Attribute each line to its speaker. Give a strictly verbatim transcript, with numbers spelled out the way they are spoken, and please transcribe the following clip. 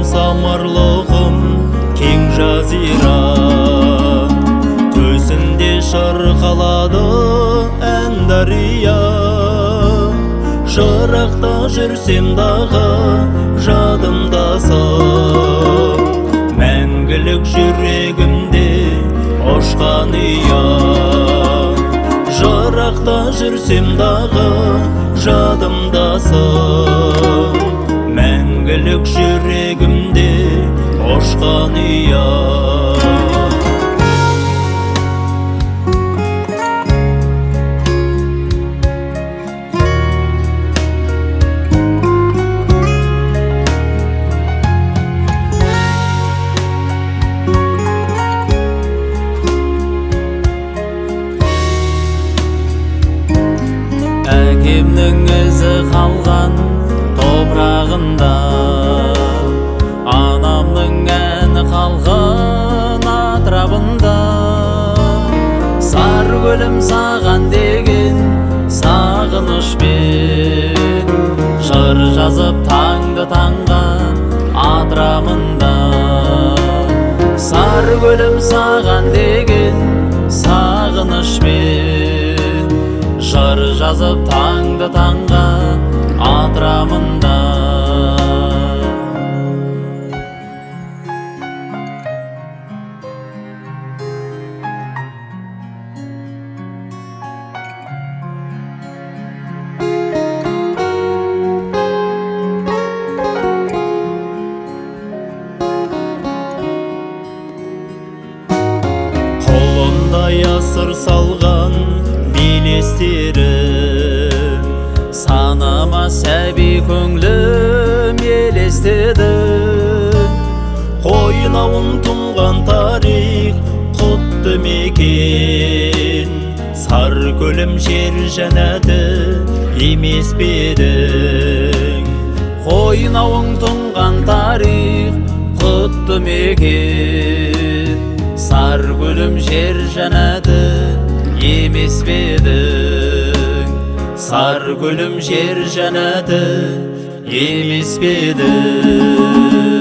Speaker 1: самарлығым кең жазира, төсінде шырқалады ән дария. Жырақта жүрсем дағы жадымдасың, мәңгілік жүрегімде ұшқан ұя. Жырақта жүрсем дағы жадымдасың, мәңгілік жүрегімде ұшқан ұя.
Speaker 2: Әкемнің ізі қалған топырағында, анамның әні қалған атырабында. Сары гүлім саған деген сағынышпен, жыр жазып таңды таңға атырамында. Сары гүлім саған деген сағынышпен, жыр жазып таңды таңға атырамында.
Speaker 1: Қолымда ясыр салған белестерім, санама сәби көңлім елестеді. Қойнауын тұнған тарих құтты мекен, сар көлім жер жәннаты емес пе едің. Қойнауын тұнған тарих құтты мекен, сар көлім жер жәннаты емес пе едің. Сар көлім жер жәннаты емес пе едің.